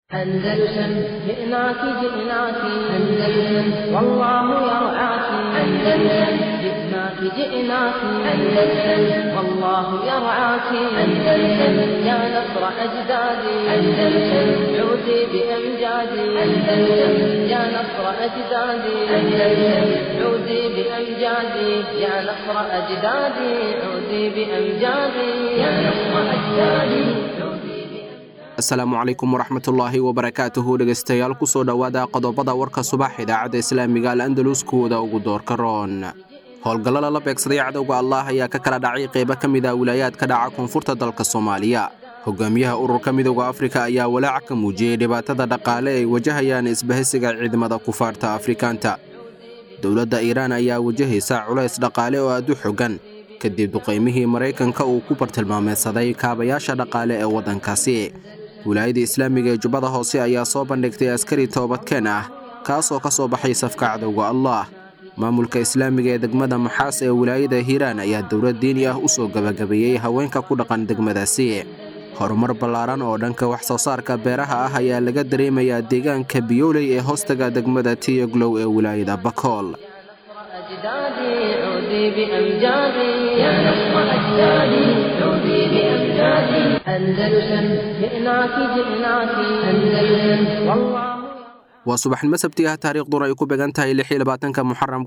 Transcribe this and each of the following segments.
أندلسن جئناك جئناك أندلسن والله يرعاك أندلسن جئناك جئناك أندلسن والله يرعاك أندلسن يا نصر أجدادي أندلسن عودي بأمجادي أندلسن يا نصر أجدادي أندلسن عودي بأمجادي يا نصر أجدادي عودي بأمجادي يا نصر أجدادي. asalaamu calaykum waraxmatullaahi wabarakaatuhu dhegaystayaal ku soo dhowaada qodobada warka subax idaacadda islaamiga al-andalus kuwada ugu doorka roon howlgallo lala beegsaday cadowga allah ayaa ka kala dhacay qaybo ka mid ah wilaayaadka dhaca koonfurta dalka soomaaliya hogaamiyaha ururka midowga afrika ayaa walaac ka muujiyey dhibaatada dhaqaale ay wajahayaan isbahaysiga ciidamada kufaarta afrikaanta dowladda iiraan ayaa wajahaysa culays dhaqaale oo aad u xogan kadib duqaymihii maraykanka uu ku bartilmaameedsaday kaabayaasha dhaqaale ee waddankaasi wilaayada islaamiga ee jubbada hoose ayaa soo bandhigtay askari toobadkeen ah kaasoo ka soo baxay safka cadowga allah maamulka islaamiga ee degmada maxaas ee wilaayada hiiraan ayaa dowlad diini ah u soo gabagabeeyey haweenka ku dhaqan degmadaasi horumar ballaaran oo dhanka wax soo saarka beeraha ah ayaa laga dareemayaa deegaanka biyooley ee hoostaga degmada tiyoglow ee wilaayada bakool. waa subaxnimo sabti ah taariikhduna ay ku beegan tahay 26 muxaram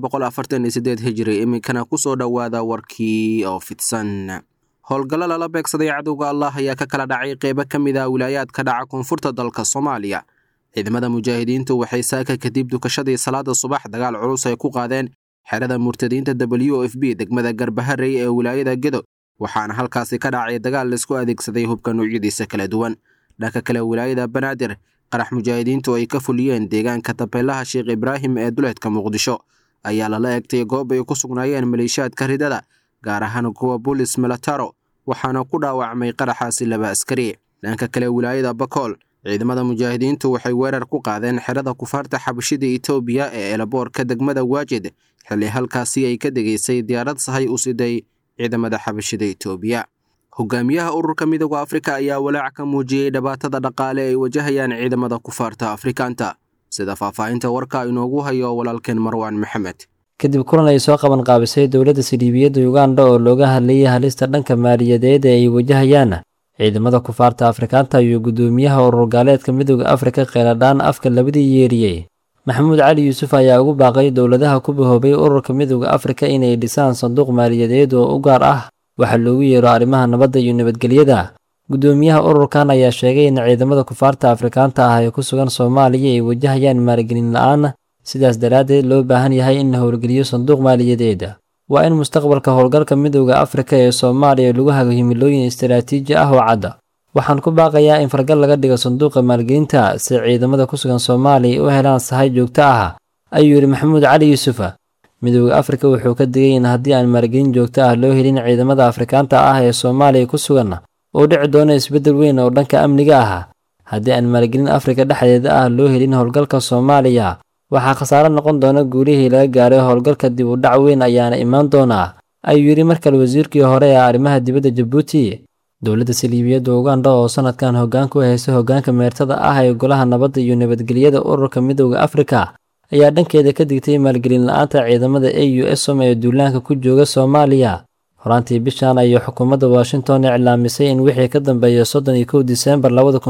1448 hijri iminkana ku soo dhowaada warkii oo fidsan howlgallo lala beegsaday cadowga allah ayaa ka kala dhacay qaybo ka mid ah wilaayaadka dhaca koonfurta dalka soomaaliya ciidamada mujaahidiintu waxay saaka kadib dukashadii salaada subax dagaal culus ay ku qaadeen xerada murtadiinta WFB degmada Garbaharey ee wilaayada Gedo waxaana halkaasi ka dhacay dagaal la isku adeegsaday hubka noocyadiisa kala duwan dhanka kale wilaayada Banaadir qarax mujaahidiintu ay ka fuliyeen deegaanka Tabeelaha Sheekh Ibraahim ee duleedka Muqdisho ayaa la eegtay goob ay ku sugnaayeen maleeshiyaadka ridada gaar ahaan kuwa Police Militaro waxaana ku dhaawacmay qaraxaasi 2 askari dhanka kale wilaayada Bakool ciidamada mujaahidiintu waxay weerar ku qaadeen xerada kufaarta xabashida Itoobiya ee Elaboorka degmada Waajid xilli halkaasi ay ka degaysay diyaarad sahay u siday ciidamada xabashida Itoobiya hogaamiyaha ururka midowga Afrika ayaa walaac ka muujiyey dhibaatada dhaqaale ay wajahayaan ciidamada kufaarta Afrikaanta sida faahfaahinta warka inoogu hayo walaalkeen Marwan Maxamed kadib kulan ay soo qaban qaabisay dowladda Sildhiibiyada Uganda oo looga hadlayay halista dhanka maaliyadeed ee ay wajahayaan ciidamada kufaarta Afrikaanta iyo gudoomiyaha urur gaaleedka midowga Afrika qeeladaan afka labadii yeeriyay Maxamuud Cali Yuusuf ayaa ugu baaqay dowladaha ku bahoobay ururka midowga Afrika inay dhisaan sanduuq maaliyadeed oo u gaar ah waxa loogu yeero arrimaha nabadda iyo nabadgelyada gudoomiyaha ururkan ayaa sheegay in ciidamada kufaarta Afrikaanta ah ee ku sugan Soomaaliya ay wajahayaan maalgelin la'aan sidaas daraadeed loo baahan yahay in la howlgeliyo sanduuq maaliyadeed waa in mustaqbalka howlgalka midowga Afrika ee Soomaaliya lagu hago himilooyin istiraatiiji ah oo cad waxaan ku baaqayaa in fargal laga dhigo sanduuqa maalgelinta si ciidamada ku sugan Soomaaliya u helaan sahay joogto ah ayuu yiri Maxamuud Cali Yuusuf midowga Afrika wuxuu ka digay in haddii aan maalgelin joogto ah loo helin ciidamada Afrikaanta ah ee Soomaaliya ku sugan oo dhici doona isbedel weyn oo dhanka amniga ah haddii aan maalgelin Afrika dhexdeeda ah loo helin howlgalka Soomaaliya waxaa khasaare noqon doona guulihii laga gaaray howlgalka dib u dhac weyn ayaana imaan doona ayuu yiri markale wasiirkii hore ee arrimaha dibadda Djibouti dowladda Sildhiibiyada Uganda oo sanadkan hoggaan ku haysta hoggaanka meertada ah ee golaha nabadda iyo nabadgelyada ururka midowga Afrika ayaa dhankeeda ka digtay maalgelin la'aanta ciidamada AUSOM ee duulaanka ku jooga Soomaaliya horaantii bishan ayay xukuumadda Washington iclaamisay in wixii ka dambeeya 31 Diseembar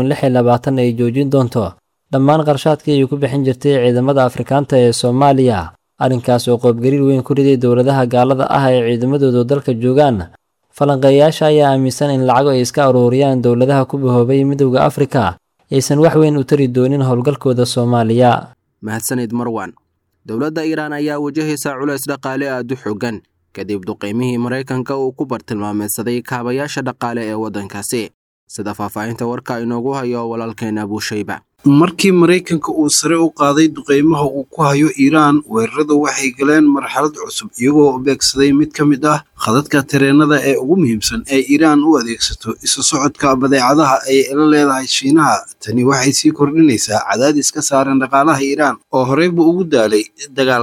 2026 ay joojin doonto dhammaan qarshaadkii ay ku bixin jirtay ciidamada Afrikaanta ee Soomaaliya arrinkaas oo qoobgariir weyn ku riday dowladaha gaalada ah ee ciidamadooda dalka joogaan falanqeeyaasha ayaa aaminsan in lacag ay iska ururiyaan dowladaha ku bahoobay midowga Afrika aysan wax weyn u tari doonin howlgalkooda Soomaaliya mahadsanid Marwan dowladda Iiraan ayaa wajahaysa culays dhaqaale aad u xogan kadib duqaymihii Maraykanka uu ku bartilmaameedsaday kaabayaasha dhaqaale ee waddankaasi sida faahfaahinta warka inoogu hayo walaalkeen Abu Shayba markii Maraykanka uu sare u qaaday duqeymaha uu ku hayo Iiraan weerarada waxay galeen marxalad cusub iyagoo beegsaday mid ka mid ah khadadka tareenada ee ugu muhiimsan ee Iiraan u adeegsato isu socodka badeecadaha ay la leedahay Shiinaha tani waxay sii kordhinaysaa cadaadis ka saaran dhaqaalaha Iiraan oo horeyba ugu daalay dagaalka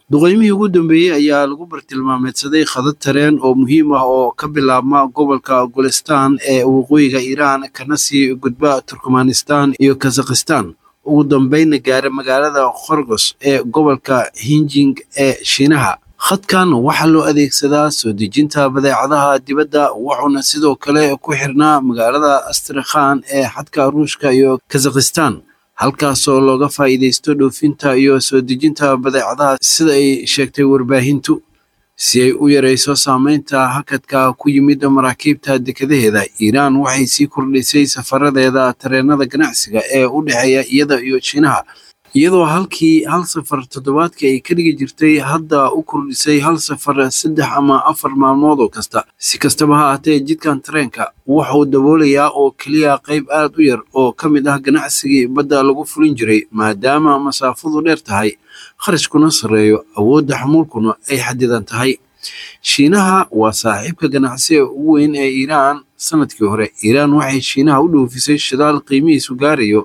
duqeymihii ugu dambeeyey ayaa lagu bartilmaameedsaday khadad tareen oo muhiim ah oo ka bilaabma gobolka Gulistan ee waqooyiga Iiraan kana sii gudba Turkmanistan iyo Kazakhstan ugu dambeynna gaara magaalada Khargos ee gobolka Xinjiang ee Shiinaha. khadkan waxaa loo adeegsadaa soo dejinta badeecadaha dibadda wuxuuna sidoo kale ku xirnaa magaalada Astrakhan ee xadka Ruushka iyo Kazakhstan halkaasoo looga faa'iideysto dhoofinta iyo soo dejinta badeecadaha sida ay sheegtay warbaahintu si ay u yareyso saameynta hakadka ku yimid maraakiibta dekedaheeda. Iiraan waxay sii kordhisay safaradeeda tareenada ganacsiga ee u dhexeeya iyada iyo Shiinaha iyadoo halkii hal safar toddobaadkii ay ka dhigi jirtay hadda u kordhisay hal safar 3 ama 4 maalmood oo kasta. Si kastaba ha ahaatee jidkan tareenka wuxuu daboolayaa oo keliya qayb aad u yar oo ka mid ah ganacsigii badda lagu fulin jiray maadaama masaafadu dheer tahay kharashkuna sareeyo awoodda xamuulkuna ay xadidan tahay. Shiinaha waa saaxiibka ganacsiga ugu weyn ee Iiraan. Sanadkii hore Iiraan waxay Shiinaha u dhoofisay shidaal qiimihiisu gaarayo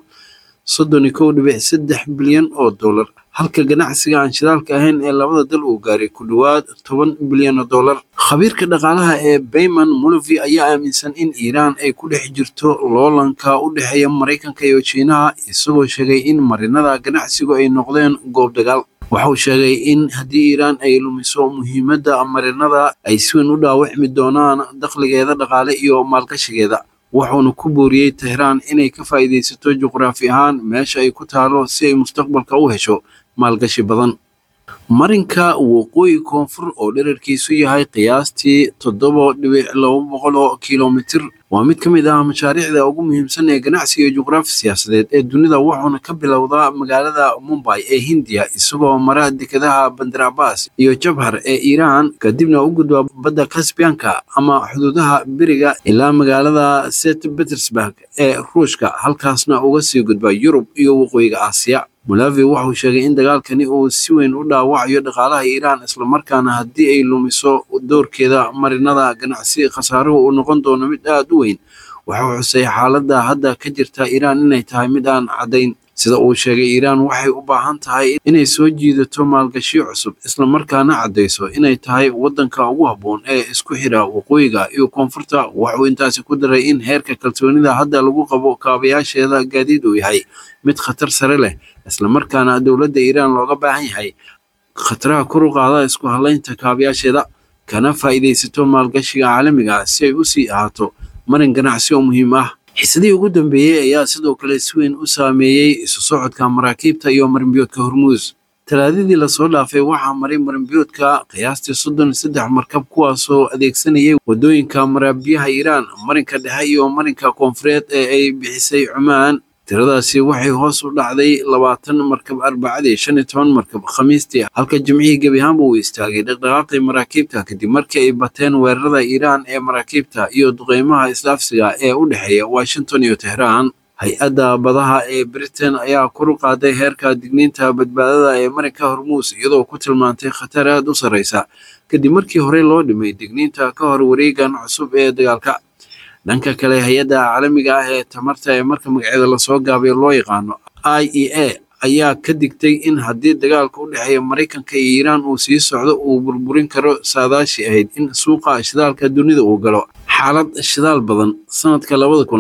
31.3 bilyan oo dollar halka ganacsiga aan shidaalka ahayn ee labada dal uu gaaray ku dhawaad 10 bilyan oo dollar. Khabiirka dhaqaalaha ee Bayman Mulavi ayaa aaminsan in Iiraan ay ku dhex jirto loolanka u dhexeeya Mareykanka iyo Shiinaha isagoo sheegay in marinada ganacsigu ay noqdeen goob dagaal. waxa uu sheegay in haddii Iiraan ay lumiso muhiimadda marinada ay si weyn u dhaawacmi doonaan dakhligeeda dhaqaale iyo maalgashigeeda. wuxuuna ku booriyey Tehran inay ka faa'iideysato juqraafi ahaan meesha ay ku taalo si ay mustaqbalka u hesho maalgashi badan. marinka waqooyi koonfur oo dhererkiisu yahay qiyaastii 7.2 kiiloomitir waa mid ka mid ah mashaariicda ugu muhiimsan ee ganacsiga iyo juqraafi siyaasadeed ee dunida wuxuuna ka bilowdaa magaalada Mumbai ee Hindiya isagoo mara dekedaha Bandar Abbas iyo Jabhar ee Iiraan kadibna u gudba badda Caspianka ama xuduudaha biriga ilaa magaalada St. Petersburg ee Ruushka halkaasna uga sii gudba Yurub iyo waqooyiga Aasiya. Mulavi wuxuu sheegay in dagaalkani uu si weyn u dhaawacayo dhaqaalaha Iiraan isla markaana haddii ay lumiso doorkeeda marinada ganacsi khasaaruhu uu noqon doono mid aad u weyn. wuxuu xusay xaaladda hadda ka jirta Iiraan inay tahay mid aan caddayn. sida uu sheegay Iiraan waxay u baahan tahay inay soo jiidato maalgashiyo cusub isla markaana caddeyso inay tahay waddanka ugu habboon ee isku xira waqooyiga iyo koonfurta. wuxuu intaasi ku daray in heerka kalsoonida hadda lagu qabo kaabayaasheeda gaadiid uu yahay mid khatar sare leh isla markaana dowladda Iiraan looga baahan yahay khataraha kor u qaada isku halaynta kaabayaasheeda kana faa'iideysato maalgashiga caalamiga si ay u sii ahaato marin ganacsi oo muhiim ah. xiisadii ugu dambeeyey ayaa sidoo kale si weyn u saameeyey isu socodka maraakiibta iyo marinbiyoodka Hormuz. talaadadii lasoo dhaafay waxaa maray marinbiyoodka qiyaastii 33 markab kuwaasoo adeegsanayay wadooyinka maraabiyaha Iiraan marinka dhexe iyo marinka koonfureed ee ay bixisay Cumaan. tiradaasi waxay hoos u dhacday 20 markab Arbacadii 15 markab Khamiistii halka Jimcihii gebi ahaanba uu istaagay dhaqdhaqaaqii maraakiibta kadib markii ay bateen weerarada Iiraan ee maraakiibta iyo duqeymaha isdhaafsiga ee u dhexeeya Washington iyo Tehran. hay-adda badaha ee Britain ayaa kor u qaaday heerka digniinta badbaadada ee marinka Hormuz iyadoo ku tilmaantay khatar aad u sareysa kadib markii hore loo dhimay digniinta ka hor wareegan cusub ee dagaalka. dhanka kale hay-adda caalamiga ah ee tamarta ee marka magaceeda lasoo gaabiyo loo yaqaano IEA ayaa ka digtay in haddii dagaalka u dhexeeya Mareykanka iyo Iiraan uu sii socdo uu burburin karo saadaashii ahayd in suuqa shidaalka dunida uu galo xaalad shidaal badan sanadka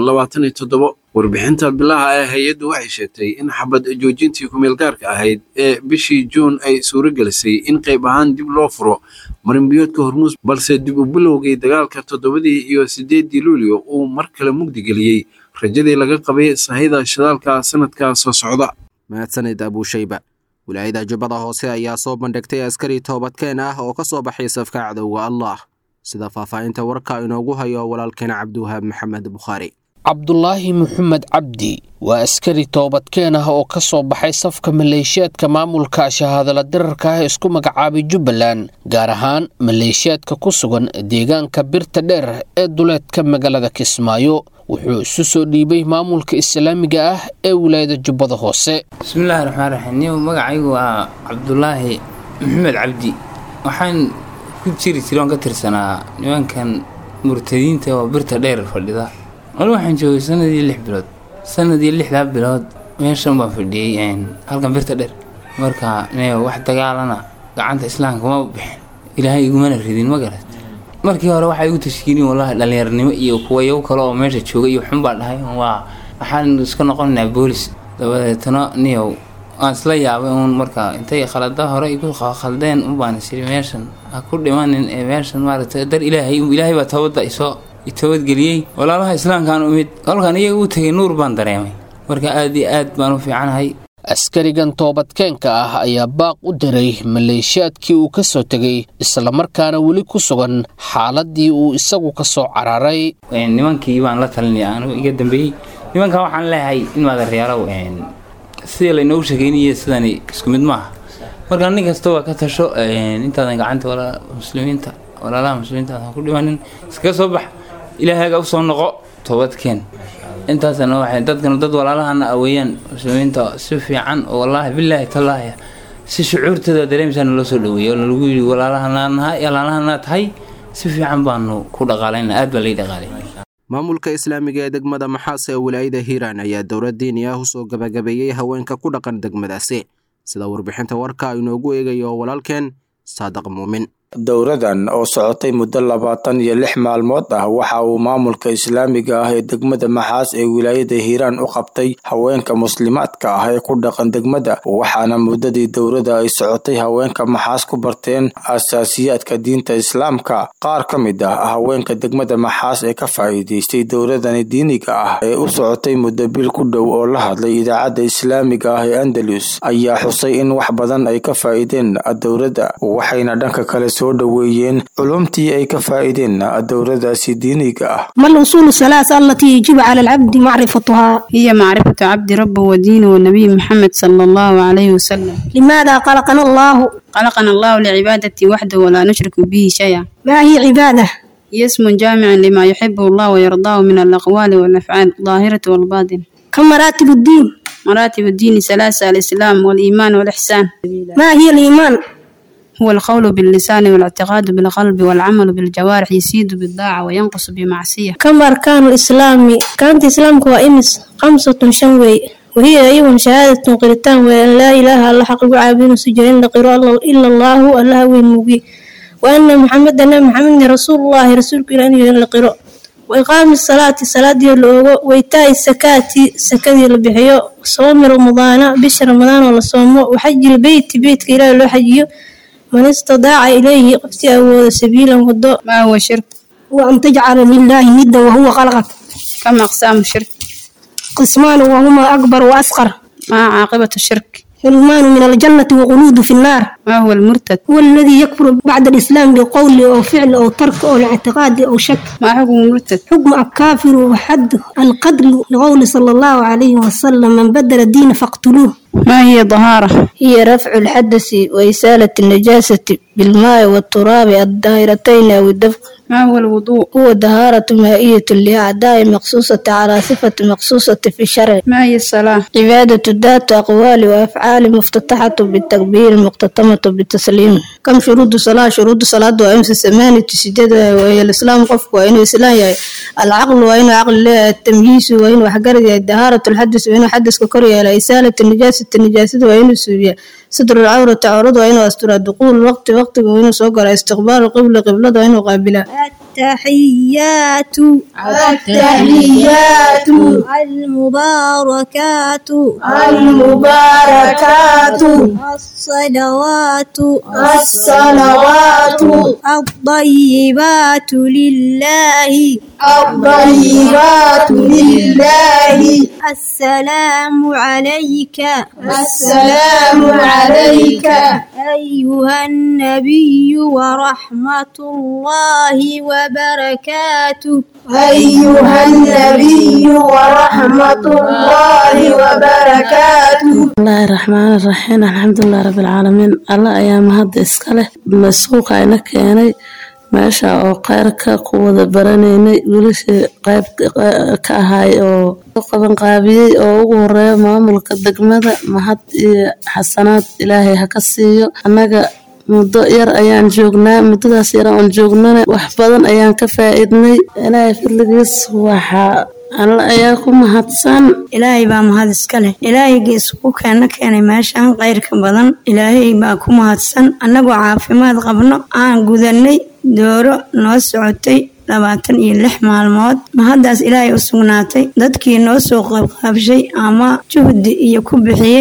2027. warbixinta bilaha ee hay-addu waxay sheegtay in xabad joojintii ku-meel gaarka ahayd ee bishii Juun ay suuragelisay in qayb ahaan dib loo furo marinbiyoodka Hormuz balse dib u bilowgay dagaalka 7 iyo 8 Luulyo uu mar kale mugdi geliyey rajadii laga qabay sahayda shidaalka sanadka soo socda. mahadsanid Abushayba. wilaayada Jubbada Hoose ayaa soo bandhigtay askari toobadkeen ah oo ka soo baxay safka cadowga Allah sida faahfaahinta warka inoogu hayo walaalkeena Cabdiwahaab Maxamed Bukhari. cabdulaahi maxamed cabdi waa askari toobadkeen ah oo ka soo baxay safka maleeshiyaadka maamulka shahaadala dirarka ah isku magacaabay Jubbaland gaar ahaan maleeshiyaadka ku sugan deegaanka Birta Dheer ee duleedka magaalada Kismaayo. wuxuu isu soo dhiibay maamulka islaamiga ah ee wilaayada Jubbada Hoose. bismillaahir rahmaanir rahiim. magacaygu waa cabdulaahi maxamed cabdi waxaan ku jiray ka tirsanaa nimankan murtadiinta oo Birta Dheer fadhida. waxaan joogay sanadii 6 bilood. sanadii 6 bilood meeshan baan fadhiyay halkan Birta Dheer. marka wax dagaalana gacanta islaamka ma bixin ilaahay igumana ridin ma garat markii hore waxay igu tashkiilin wallahi dhalinyarnimo iyo kuwayo kale oo meesha joogay iyo xun baa dhahay waxaan iska noqonaynaa boolis dabadeetana niyow aan isla yaabay uun markaa intay khalada hore igu khaldeen u baan isiri meeshan ha ku dhimanin ee meeshan maaragtay dar ilaahay baa tawada toobadgeliyey walaalaha islaamkaan umid halkan iyaga u tagay nuur baan dareemay marka aad iyo aad baan u fiicanahay askarigan toobadkeenka ah ayaa baaq u diray maleeshiyaadkii uu ka soo tegay islamarkaana weli ku sugan xaaladii uu isagu ka soo cararay nimankii baan la talinaya anigu iga dambeeyey nimankan waxaan leeyahay in maadareyaalow sidii laynoogu sheegeynayay sidani isku mid maaha marka nin kasta waa ka tasho intaadan gacanta walaalaha muslimiinta aan ku dhimanin iskaga soo bax ilaahayga u soo noqo toobadkeen intaasna waxay dadkan dad walaalahana aweeyaan muslimiinta si fiican oo wallaahi billaahi tallaahi si shucuurtooda dareemaysan loo soo dhaweeyo lagu yiri walaalahana tahay si fiican baanu ku dhaqaalaynaa aad baa lay dhaqaalay maamulka islaamiga ee degmada Maxaas ee wilaayada Hiiraan ayaa dowlad diini ah u soo gabagabeeyay haweenka ku dhaqan degmadaasi sida warbixinta warka inoogu eegayo walaalkeen Saadaq Muumin dowradan oo socotay muddo 26 maalmood ah waxa uu maamulka islaamiga ah ee degmada Maxaas ee wilaayada Hiiraan u qabtay haweenka muslimaadka ah ee ku dhaqan degmada waxaana muddadii dowrada ay socotay haweenka Maxaas ku barteen asaasiyaadka diinta islaamka qaar ka mid ah haweenka degmada Maxaas ee ka faa'iideystay dowradan diiniga ah ee u socotay muddo bil ku dhow oo la hadlay idaacadda islaamiga ah ee Andalus ayaa xusay in wax badan ay ka faa'iideen dowrada waxayna dhanka kale دويين علومتي أي كفائدين الدورة دينيك ما الأصول الثلاثة التي يجب على العبد معرفتها؟ هي معرفة عبد ربه ودينه والنبي محمد صلى الله عليه وسلم. لماذا خلقنا الله؟ خلقنا الله لعبادته وحده ولا نشرك به شيئا. ما هي عبادة؟ هي اسم جامع لما يحبه الله ويرضاه من الأقوال والأفعال الظاهرة والباطن. كم مراتب الدين؟ مراتب الدين ثلاثة: الإسلام والإيمان والإحسان. ما هي الإيمان؟ هو القول باللسان والاعتقاد بالقلب والعمل بالجوارح يزيد بالطاعة وينقص بمعصية. كم أركان الإسلام؟ كانت إسلام كوائمس 5 شنوي وهي أيضا شهادة قرتان وأن لا إله إلا حق عابد سجين لقراء إلا الله الله والنبي وأن محمد رسول الله رسولك إلى لقراء وإقام الصلاة وإيتاء الزكاة البحيو صوم رمضان بشهر رمضان ولا صوم وحج البيت بيتك إلى لو حجيو من استطاع إليه قفتي سبيلا وضوء. ما هو الشرك؟ وأن تجعل لله ندا وهو خلقك. كم أقسام الشرك؟ قسمان وهما أكبر وأصغر. ما عاقبة الشرك؟ حرمان من الجنة وخلود في النار. ما هو المرتد؟ هو الذي يكفر بعد الإسلام بقول أو فعل أو ترك أو اعتقاد أو شك. ما حكم المرتد؟ حكم الكافر وحد القتل لقول صلى الله عليه وسلم من بدل الدين فاقتلوه. ما هي طهارة؟ هي رفع الحدث وإزالة النجاسة بالماء والتراب الدائرتين أو الدفق. ما هو الوضوء؟ هو طهارة مائية لأعداء مخصوصة على صفة مخصوصة في الشرع. ما هي الصلاة؟ عبادة ذات أقوال وأفعال مفتتحة بالتكبير مختتمة بالتسليم. كم شروط الصلاة؟ شروط الصلاة وأمس 8 سجدة وهي الإسلام قف وإنه إسلام العقل وإنه عقل التمييز وإنه حجر الدهارة الحدث وإنه حدث ككرية إزالة النجاسة وإنه سوريا ستر العورة تعرض وإنه أستر الدخول وقت وإنه سوقر استقبال قبلة وإنه قابلة. التحيات المباركات الصلوات الطيبات لله السلام عليك أيها النبي ورحمة الله وبركاته. الله الرحمن الرحيم الحمد لله رب العالمين الله أيام هذا إسكاله مسوق عينك يعني meesha oo qayrka ku wada baranayna wiilasha qayb ka ahay oo qaban qaabiyay oo ugu horeeyo maamulka degmada mahad iyo xasanaad ilaahay ha ka siiyo anaga muddo yar ayaan joognaa muddadaas yar aan joognana wax badan ayaan ka faa'iidnay ilaahay fadligiis waxa alla ayaa ku mahadsan. ilaahay baa mahad iska leh. ilaahayga isku keenay meeshaan khayrka badan. ilaahay baa ku mahadsan. annagoo caafimaad qabno aan gudanay dooro noo socotay 26 maalmood. mahaddaas ilaahay u sugnaatay. dadkii noo soo qaybqaabshay ama juhdi iyo ku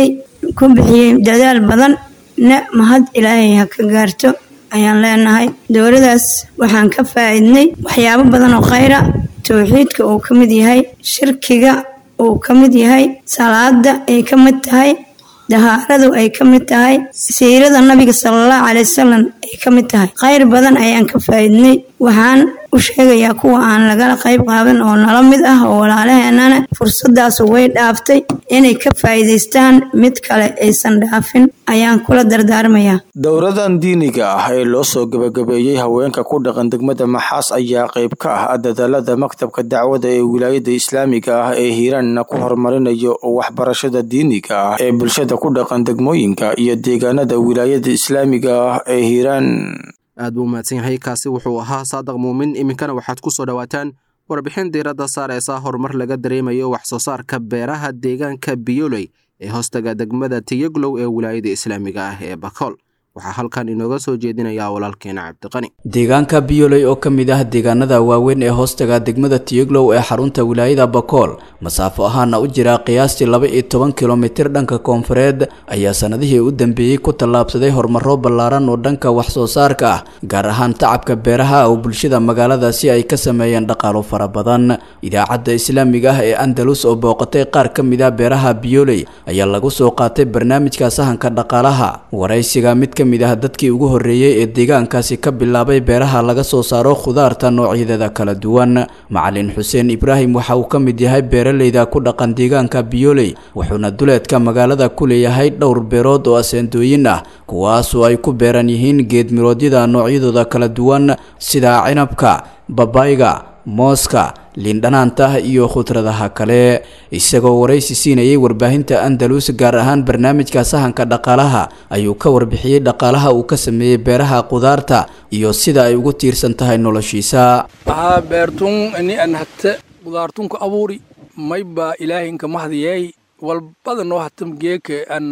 bixiyey dadaal badan na mahad ilaahay ha ka gaarto ayaan leenahay. dooradaas waxaan ka faa'iidnay waxyaabo badan oo khayra. tawxiidka uu ka mid yahay, shirkiga uu ka mid yahay, salaada ay ka mid tahay, dahaaradu ay ka mid tahay, siirada nabiga sallallahu alayhi wasallam ay ka mid tahay. khayr badan ayaan ka faa'iidnay. waxaan u sheegayaa kuwa aan lagala qayb qaadan oo nala mid ah oo walaalaheenana fursadaas way dhaaftay inay ka faa'iidaystaan, mid kale aysan dhaafin ayaan kula dardaarmayaa. dowradan diiniga ah ee loo soo gabagabeeyey haweenka ku dhaqan degmada Maxaas ayaa qayb ka ah dadaalada maktabka dacwada ee wilaayada islaamiga ah ee Hiiraan ku horumarinayo waxbarashada diiniga ah ee bulshada ku dhaqan degmooyinka iyo deegaanada wilaayada islaamiga ah ee Hiiraan. aad buu mahadsan yahay. kaasi wuxuu ahaa Saadaq Muumin. iminkana waxaad ku soo dhawaataan warbixin diiradda saaraysa horumar laga dareemayo wax soo saarka beeraha deegaanka Biyoley ee hoostaga degmada Tiyaglow ee wilaayada islaamiga ah ee Bakool. waxaa halkan inooga soo jeedinaya walaalkeena Cabdiqani. deegaanka Biyoley oo kamid ah deegaanada waaweyn ee hoostaga degmada Tiyaglow ee xarunta wilaayada Bakool, masaafo ahaana u jira qiyaastii 12 kilomitir dhanka koonfureed, ayaa sanadihii u dambeeyay ku tallaabsaday horumaro ballaaran oo dhanka wax soo saarka ah, gaar ahaan tacabka beeraha oo bulshada magaaladaasi ay ka sameeyeen dhaqaalo fara badan. idaacadda islaamiga ah ee Andalus oo booqatay qaar kamid ah beeraha Biyoley ayaa lagu soo qaatay barnaamijka sahanka dhaqaalaha. waraysiga mid kamid ah dadkii ugu horeeyay ee deegaankaasi ka bilaabay beeraha laga soo saaro khudaarta noocyadeeda kala duwan. Macalin Xuseen Ibraahim waxa uu kamid yahay beeraleyda ku dhaqan deegaanka Biyoley, wuxuuna duleedka magaalada ku leeyahay dhowr beerood oo aseendooyin ah, kuwaas oo ay ku beeran yihiin geed miroodyada noocyadooda kala duwan sida cinabka, babayga, mooska, liindhanaanta iyo khudradaha kale. isagoo waraysi siinayay warbaahinta Andalus gaar ahaan barnaamijka sahanka dhaqaalaha ayuu ka warbixiyay dhaqaalaha uu ka sameeyay beeraha khudaarta iyo sida ay ugu tiirsan tahay noloshiisa. beertun ani an hatta khudaartun ku abuuri mayba ilaahinka mahdiyay walbada noo hatam geeka an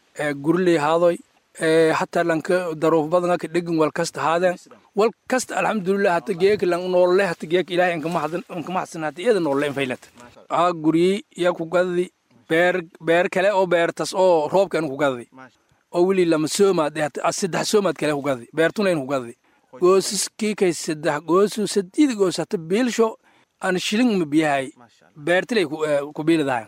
gurley haadoy hatta lanka daruuf badan ka dhigin wal kasta haadeen wal kasta alxamdulillah hatta geeka lan noole hatta geeka ilaahinka mahadsanaaday iyada noole faylat guri ya ku gadi beer kale oo beertas oo roobkan ku gadi oo wili lama soomaad saddex soomaad kale ku gadi beertuna in ku gadi goosaskii kay saddex goosu saddeed goos hatta biilsho an shilin ma biyahay beertilay ku biiladahay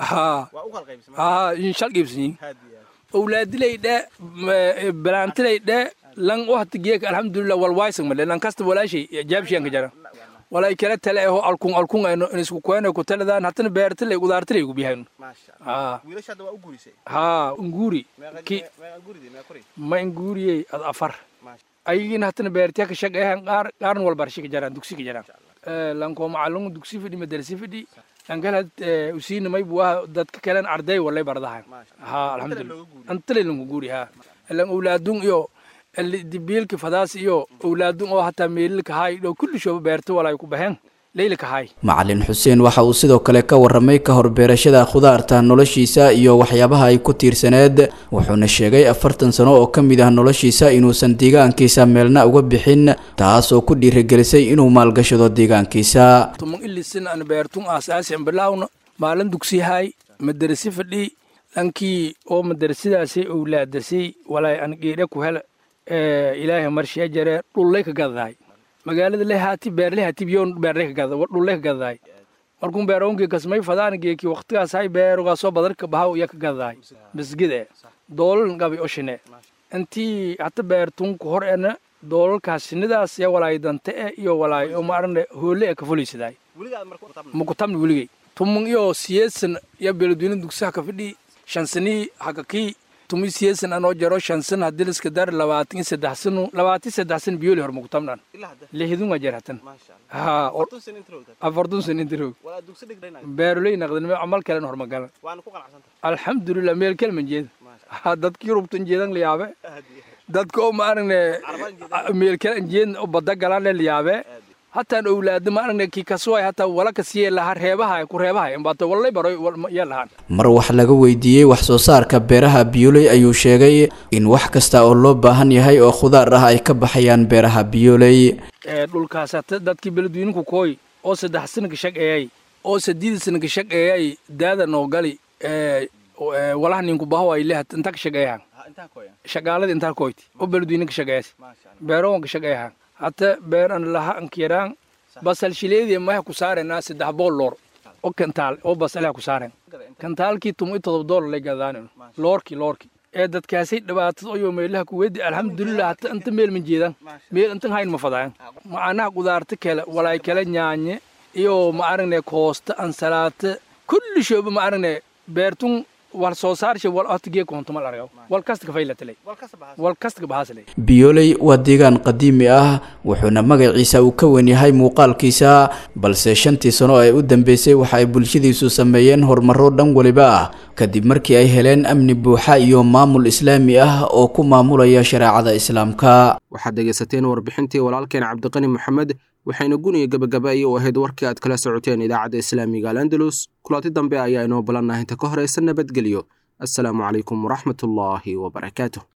in shal giibsin awlaadilay dhe balaantilay dhe lan waqti geeka alxamdulillah wal waysan ma lan kasta walaashay jaabshiyan ka jara walay kala tale oo alkun ayno isku koona ku taladaan hatana beertilay qudaartilay ku biyahan wiilashada waa u guurisay nguri ki ma nguriyay afar ayigina hatana beertiya ka shaqeeyaan qaarn wal barshi ka jaraan dugsi ka jaraan lan ko macallin dugsi fidi madrasi fidi angalad usiina may buu dadka kale arday walay bardahan alxamdulillah antalay lagu guuri lan awlaadun iyo dibiilka fadaas iyo awlaadun oo hatta meelka hay do kulli shoo beerto walay ku baxeen leylka hay. Macalin Xuseen waxa uu sidoo kale ka warramay ka hor beerashada khudaarta noloshiisa iyo waxyaabaha ay ku tiirsaneed, wuxuuna sheegay 40 sano oo kamid ah noloshiisa inuusan deegaankiisa meelna uga bixin, taas oo ku dhiirigelisay inuu maalgashado deegaankiisa. Tuman illisin aan beertun asaasi bilawno maalin dugsi hay madrasi fadhi lankii oo madrasadaasi awlaadasi walay aan geeda ku hel ilaahay marshiya jare dhulay ka gaday magaalada leeyahay beerley hatibiyoon beerley ka gaday dhulay ka gaday markuu beeroonki kasmay fadaan geeki waqtigaas ay beeruga soo badarka bahaw ya ka gaday bisgide dool gabi oshine intii hatta beertun ku hor ena doolkaas sinidaas ya walay dante iyo walay oo maarne hoole ka fuliisaday ma ku tamni wuligay tumun iyo siyasan ya beelduuna dugsaha ka fidhi shansani hakaki tumi siyasan anoo jaro shansan hadii iska dar 23 sano Biyoley hor muku tamnan leehidun wajaratan afardun san intro wala dugsi dhigayna beerley naqdan ma amal kale hor magal waan ku qanacsanta alxamdulillah meel kale man jeed dadkii rubtan jeedan liyaabe dadka oo ma aragne meel kale jeed oo bada galaan liyaabe hataan awlaad ma aragna ki kasoo hataa wala ka siiyay la reebaha ku reebaha inbato walay baroy yalahan mar wax laga weydiiyey wax soo saarka beeraha Biyooley ayuu sheegay in wax kasta oo loo baahan yahay oo khudaar ah ay ka baxayaan beeraha Biyooley dhulkaas dadkii beledweynuhu kooy oo 3 sano ka shaqeeyay oo 8 sano ka shaqeeyay daada noo gali walaha ninku baho ay leeyahay inta ka shaqeeyaan shaqaalada inta kooyti oo beledweynuhu ka shaqeeyay beero ka shaqeeyaan hatta beeran laha ankiraan basal shileedii ma ku saarena $3 oo kantaal oo basal ku saaren kantaalkii $7 la gadaan loorki ee dadkaasi dhibaato oo meelaha ku weedi alxamdulillah hatta inta meel ma jeedan meel inta hayn ma fadaan macnaha qudaarta kale walaay kale nyaanye iyo ma aragne koosta ansalaata kulli shayba ma aragne beertun wal soo saarshay wal atgee koonto mal argaw wal kasta ka faylatay wal kasta ka bahaaslay Biyooley waa deegaan qadiimi ah wuxuuna magaciisa uu ka weyn yahay muuqaalkiisa balse 5 sano ay u dambeysay waxa ay bulshadiisu sameeyeen horumaro dhan waliba ah kadib markii ay heleen amni buuxa iyo maamul islaami ah oo ku maamulaya shariicada islaamka waxaad dhegeysateen warbixintii walaalkeen Cabdiqani Maxamed waxayna guniga gabagabay oo ahayd warkii aad kala socoteen idaacada Islaamiga Al-Andalus kulaati dambe ayaa inoo balanahay inta ka horeysan nabadgelyo assalaamu calaykum waraxmatullaahi wabarakaatuh